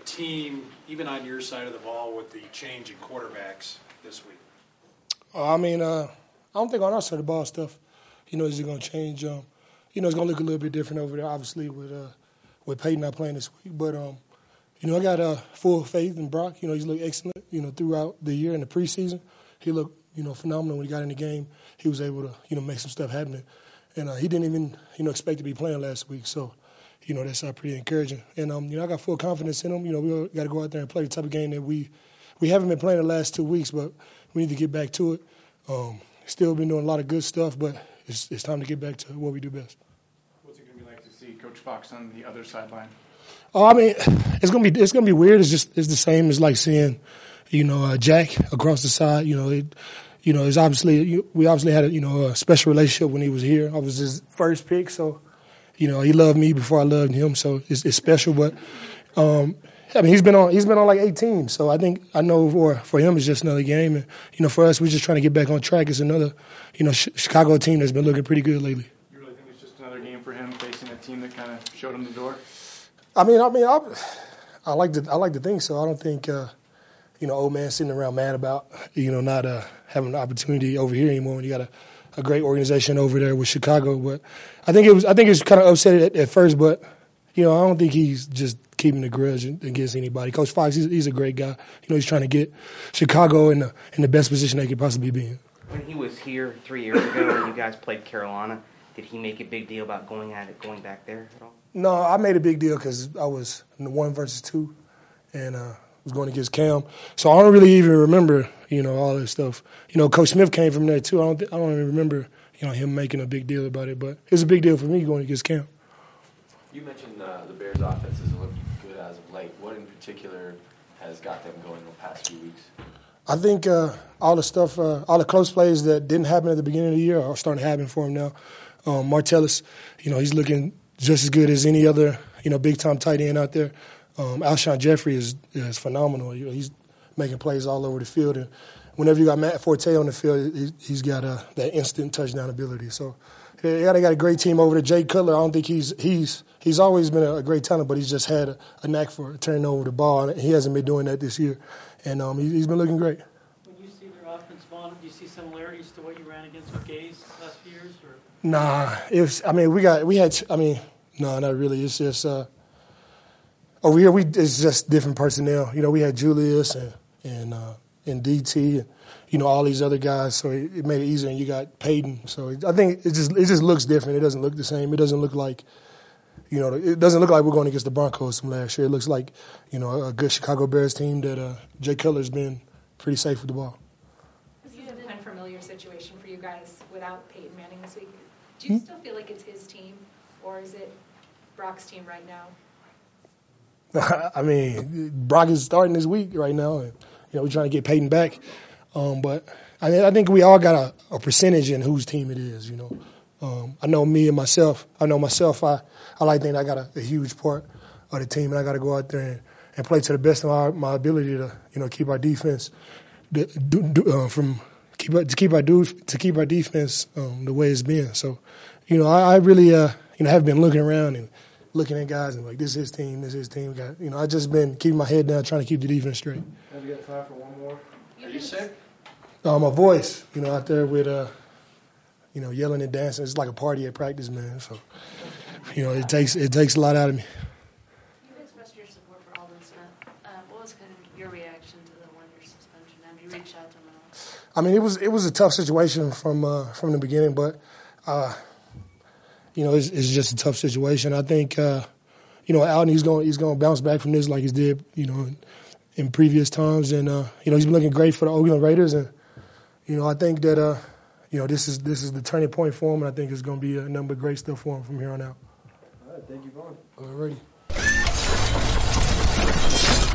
team, even on your side of the ball, with the change in quarterbacks this week? I don't think on our side of the ball stuff, is it going to change? It's going to look a little bit different over there, obviously, with Peyton not playing this week. But, I got full faith in Brock. He's looked excellent, throughout the year in the preseason. He looked, phenomenal when he got in the game. He was able to, make some stuff happen. And he didn't even, expect to be playing last week. So, that's pretty encouraging. And, I got full confidence in him. We got to go out there and play the type of game that we haven't been playing the last 2 weeks, but we need to get back to it. Still been doing a lot of good stuff, but it's time to get back to what we do best. What's it going to be like to see Coach Fox on the other sideline? It's gonna be weird. It's the same as like seeing, Jack across the side. It's obviously we obviously had a special relationship when he was here. I was his first pick, so he loved me before I loved him. So it's special. But he's been on like 8 teams. So I know for him it's just another game, and for us we're just trying to get back on track. It's another Chicago team that's been looking pretty good lately. You really think it's just another game for him facing a team that kind of showed him the door? I like to think so. I don't think old man sitting around mad about not having an opportunity over here anymore when you got a great organization over there with Chicago. But I think it was kind of upset at first, but I don't think he's just keeping a grudge against anybody. Coach Fox, he's a great guy. He's trying to get Chicago in the best position they could possibly be in. When he was here 3 years ago and you guys played Carolina, did he make a big deal about going back there at all? No, I made a big deal because I was in the 1 versus 2 and was going against Cam. So I don't really even remember, all this stuff. Coach Smith came from there too. I don't even remember, him making a big deal about it. But it's a big deal for me going against Cam. You mentioned the Bears' offense is looking good as of late. What in particular has got them going the past few weeks? I think all the close plays that didn't happen at the beginning of the year are starting to happen for him now. Martellus, he's looking just as good as any other, big-time tight end out there. Alshon Jeffrey is phenomenal. He's making plays all over the field. And whenever you got Matt Forte on the field, he's got that instant touchdown ability. So they got a great team over there. Jay Cutler, I don't think he's always been a great talent, but he's just had a knack for turning over the ball. And he hasn't been doing that this year. And he's been looking great. When you see their offense, Vaughn, do you see similarities to what you ran against with Gaze last few years? Or? Nah, no, not really. It's just over here. It's just different personnel. We had Julius and DT and all these other guys, so it made it easier. And you got Peyton, so I think it just looks different. It doesn't look the same. It doesn't look like it doesn't look like we're going against the Broncos from last year. It looks like a good Chicago Bears team that Jay Cutler's been pretty safe with the ball. This is an unfamiliar situation for you guys without Peyton Manning this week. Do you still feel like it's his team, or is it Brock's team right now? Brock is starting this week right now, and we're trying to get Peyton back. But I think we all got a percentage in whose team it is. I know me and myself. I like to think I got a huge part of the team, and I got to go out there and play to the best of my ability to keep our defense keep our defense the way it's been. So, I really have been looking around and looking at guys and like, this is his team. I just been keeping my head down, trying to keep the defense straight. Have you got time for one more? Are you sick? My voice, out there with yelling and dancing. It's like a party at practice, man. So, it takes a lot out of me. You've expressed your support for Aldon Smith. What was kind of your reaction to the 1-year suspension? Have you reached out to him at all? It was a tough situation from the beginning, but it's just a tough situation. I think Alden he's going to bounce back from this like he did in previous times, and he's been looking great for the Oakland Raiders, and I think that this is the turning point for him, and I think it's going to be a number of great stuff for him from here on out. All right, thank you, Vaughn. All righty.